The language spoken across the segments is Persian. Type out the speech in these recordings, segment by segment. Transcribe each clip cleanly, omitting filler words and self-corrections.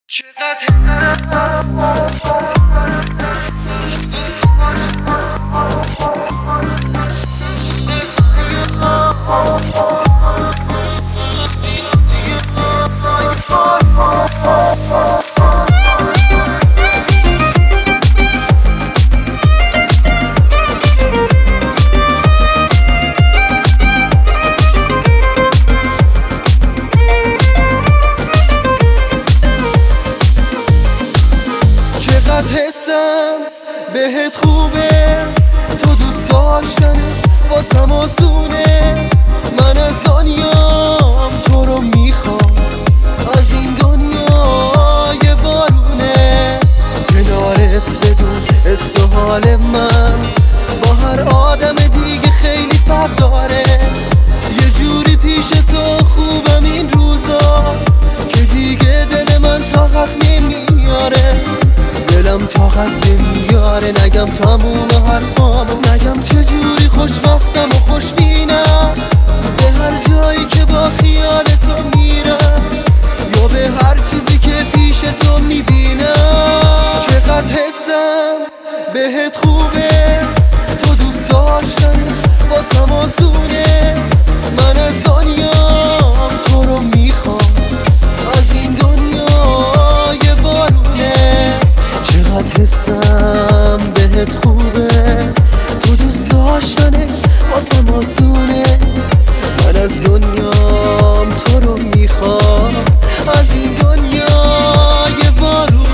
چقدر حسم بهت خوبه، تو دوست داشتنه واسم آسونه. من از دنیام تو رو میخوام، از این دنیای بارونه. کنارت بدون حس و حال من با هر آدم دیگه خیلی فرق داره. یه جوری پیش تو خوبم این روزا که دیگه دل من طاقت نمیاره. دلم طاقت نمیاره نگم تموم حرفامو، نگم چجوری خوشبختم و خوشبینم به هر جایی که با خیال تو میرم، یا به هر چیزی که پیش تو میبینم. چقدر حسم بهت خوبه، تو دوست داشتنه واسم آسونه. من از دنیام تو رو میخوام، از این دنیای بارونه. چقدر حسم بهت خوبه، تو دوست داشتنه واسم آسونه. من از دنیام تو رو میخوام، از این دنیای بارونه.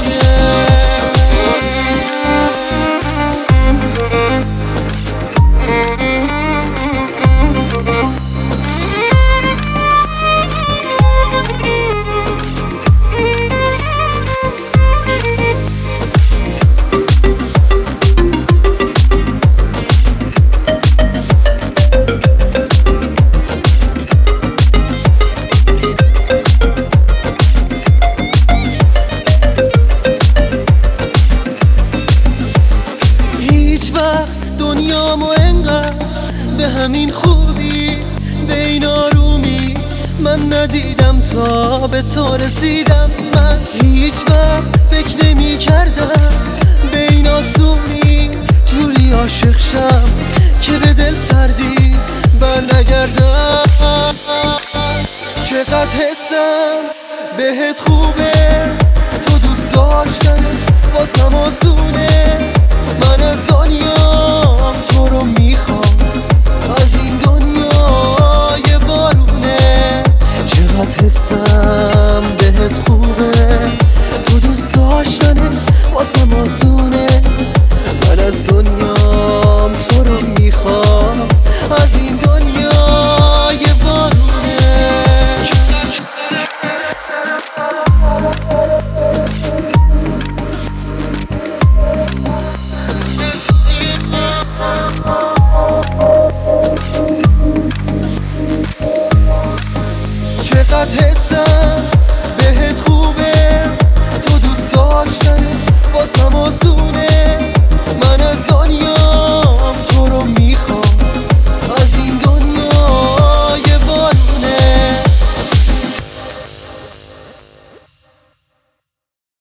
دنیامو انقدر به همین خوبی، به این آرومی من ندیدم تا به تو رسیدم. من هیچ وقت فکر نمی کردم به این آسونی جوری عاشق شم که به دل سردی بر نگردم. چقدر حسم بهت خوبه، تو دوست داشتنه واسم آسونه. من از دنیام تو رو میخوام، از این دنیای بارونه. چقدر حسم